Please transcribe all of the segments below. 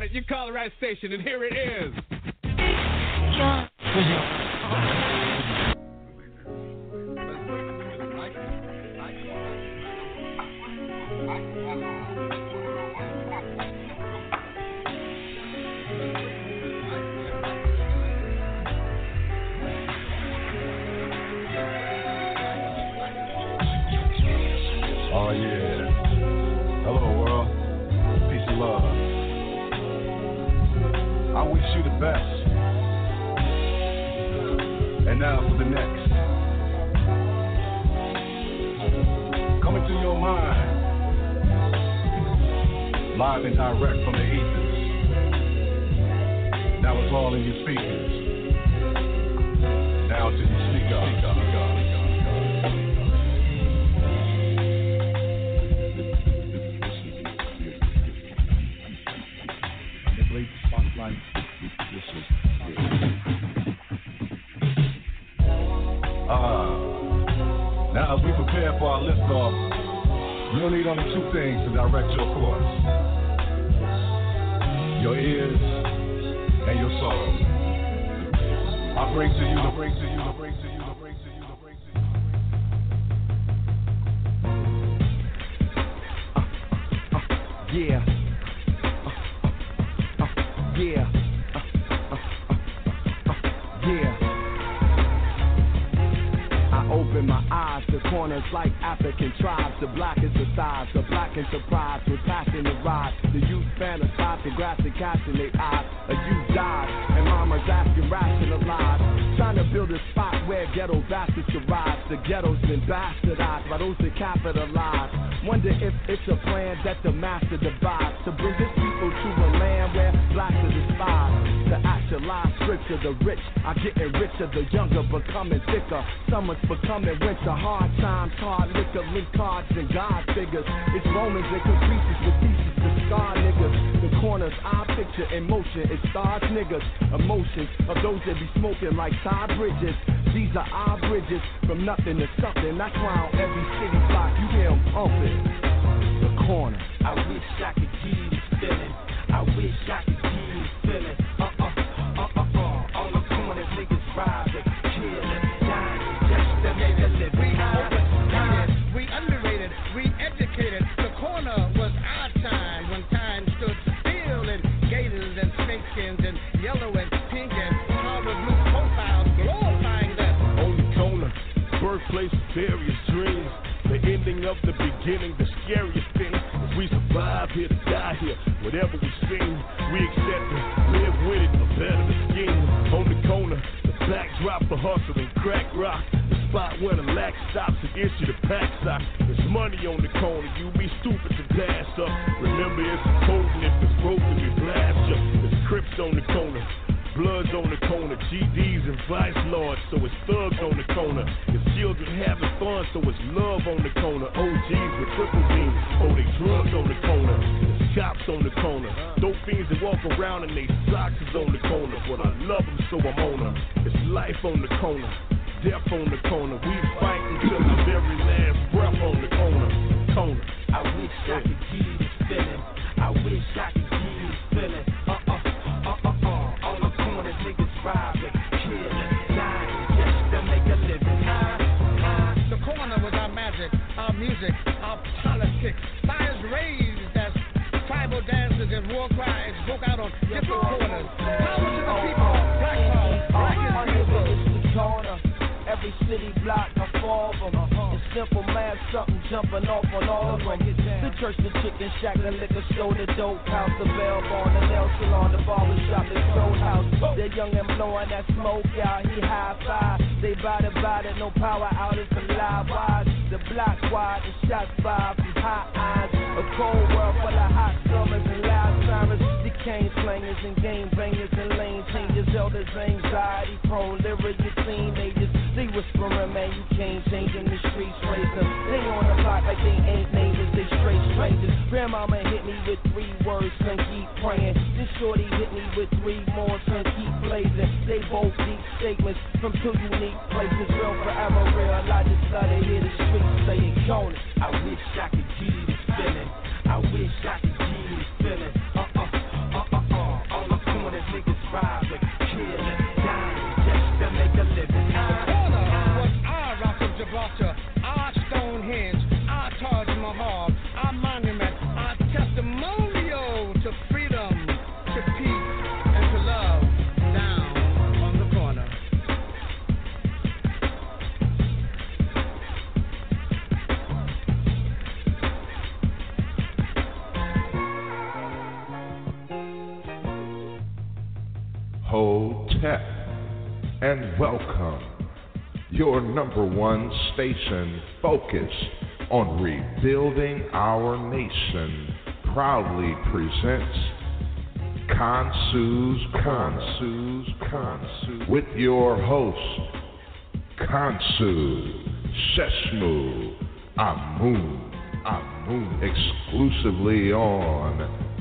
it. You call the right station, and here it is. Oh yeah. Hello world. Peace and love. I wish you the best. And now for the next. Coming to your mind. Live and direct from the ethers. Now it's all in your speakers. Now to your speaker. Spotlight. Now as we prepare for our liftoff, you'll need only two things to direct your course: your ears and your soul. I bring to you, Yeah. Yeah. Yeah. I open my eyes to corners like African tribes. The black is the size, the black and surprise with passion to ride. The youth fantasize to grasp the cash in their eyes. A youth died, and mama's asking rationalize. Trying to build a spot where ghetto bastards can rise. The ghetto's been bastardized by those that capitalize. Wonder if it's a plan that the master devised to bring his people to a land where blacks are despised. To actualize scripture, the rich are getting richer, the younger becoming thicker. Summer's becoming winter, hard times, hard liquor, link cards and God figures. It's Romans and caprices with thesis to scar niggas. The corners I picture in motion, it stars niggas. Emotions of those that be smoking like side bridges. These are our bridges from nothing to something. That's why on every city block you hear them pumping. The corner. I wish I could give you this feeling. I wish I could give you this feeling. On the corners, niggas robbing, killing, dying, just to make a living. We overstated, we underrated, we educated. The corner was our time when time stood still in gators and snakeskins and yellow and pink and powder blue profiles glorifying that. On the corner, birthplace of various dreams. The ending of the beginning, the scariest thing is we survive here to die here. Whatever we seen, we accept it, live with it, a better the scheme. On the corner, the backdrop for hustle and crack rock. The spot where the lack stops and issue the pack sock. There's money on the corner, you be stupid to pass up. Remember it's important if it's broken, we blast you. There's Crips on the corner. Bloods on the corner, GDs and vice lords, so it's thugs on the corner. It's children having fun, so it's love on the corner. OGs with triple beams, oh they drugs on the corner. It's cops on the corner, dope fiends that walk around and they socks is on the corner. But I love them, so I'm on them. It's life on the corner, death on the corner. We fight until the very last breath on the corner. I wish I could give you this feeling. I wish I could give you this feeling. Robbing, killing, dying, just to make a living. The corner was our magic, our music, our politics. Fires raised as tribal dances and war cries broke out on different corners. Power to the people, black power, black is people. It's the corner, every city block, a four of them. It's simple math, something jumping off on all of them. The church, the chicken shack, the liquor store, the dope house, the bell bar, the nail salon, the barber shop, the roadhouse. They're young and blowing that smoke out, he high five. They bout it, no power out, it's a live wise. The block wide, the shots fired from hot eyes. A cold world full of hot summers and loud sirens. The cane slangers and game bangers and lane changers. Elders, anxiety prone, lyric teenagers. They whispering, man, you can't change in the streets, raise them. They on the block like they ain't neighbors, they straight strangers. Grandmama hit me with 3 words, son, keep praying. This shorty hit me with 3 more, son, keep blazing. They both deep statements from 2 unique places. Real forever real, I just started hear the streets say it gone. I wish I could give you this feeling. I wish I could give you this feeling. Hotep, and welcome. Your number one station focused on rebuilding our nation proudly presents Khonsu's Corner with your host, Khonsu Sheshmu Amun, exclusively on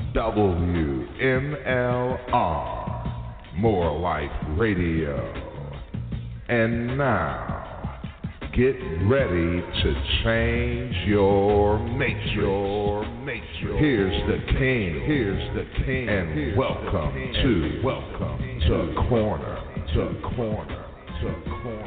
WMLR, More Life Radio. And now, get ready to change your matrix. Here's the king, and welcome to Corner.